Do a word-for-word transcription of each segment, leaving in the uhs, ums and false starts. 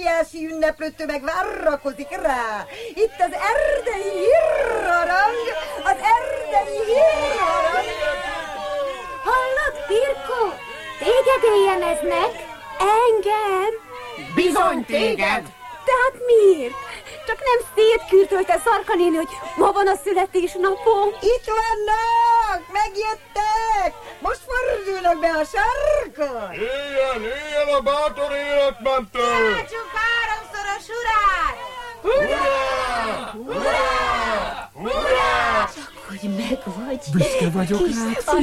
óriási ünneplő tömeg várakozik rá. Itt az erdei hírharang, az erdei hírharang. Hallod, Pirko? Téged éljeneznek? Engem? Bizony téged! Tehát miért? Csak nem szétkürtölte Szarka néni, hogy ma van a születésnapom. Itt vannak! Megjöttek! Most fordulnak be a sarkon! Éljen, éljen a bátor életmentő! Tanácsunk háromszoros urát! Hurrá! Hurrá! Hurrá! Csak hogy megvagy. Büszke vagyok rád,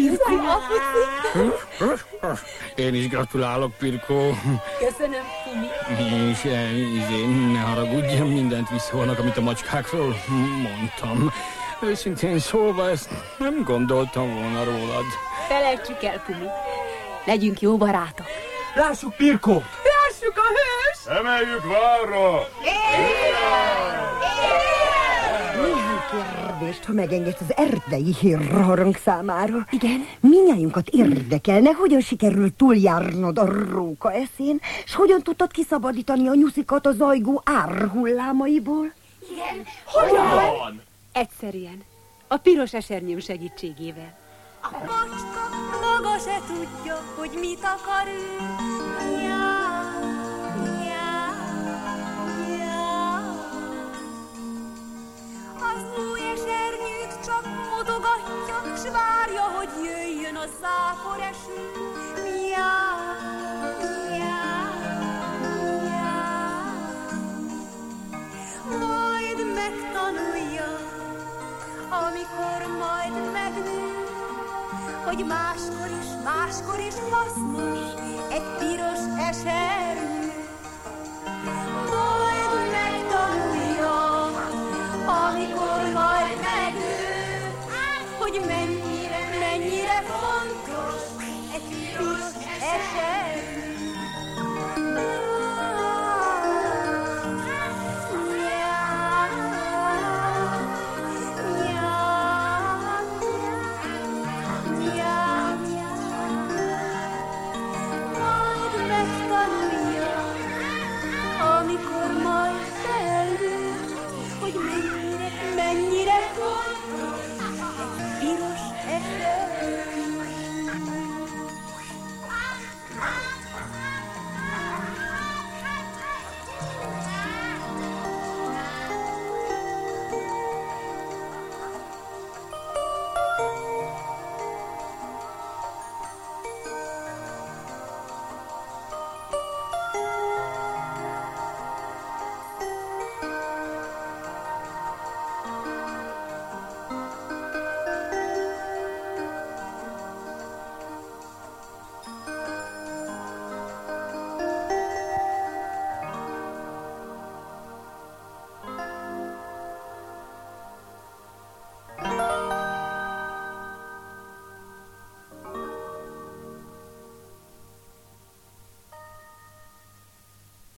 Pirko. Én is gratulálok, Pirko. Köszönöm, Pumi. És izé, ne haragudj, mindent visszaholnak, amit a macskákról mondtam. Őszintén szólva, ezt nem gondoltam volna rólad. Felejtsük el, Pumi. Legyünk jó barátok. Lássuk, Pirko! Lássuk a hős! Emeljük várra! Néhány kérdést, ha megengedsz az erdei hírharang számára. Igen? Mindnyájunkat érdekelne, hogyan sikerült túljárnod a róka eszén, és hogyan tudtad kiszabadítani a nyuszikat a zajgó árhullámaiból? Igen. Hogyan? Egyszerűen. A piros esernyőm segítségével. A macska maga se tudja, hogy mit akar ő. Miau, miau, miau. Az új esernyőt csak mutogatja, s várja, hogy jöjjön a zápor eső. Miau, miau, miau. Majd megtanulja, amikor majd megnő, hogy máskor is, máskor is hasznos egy piros eser.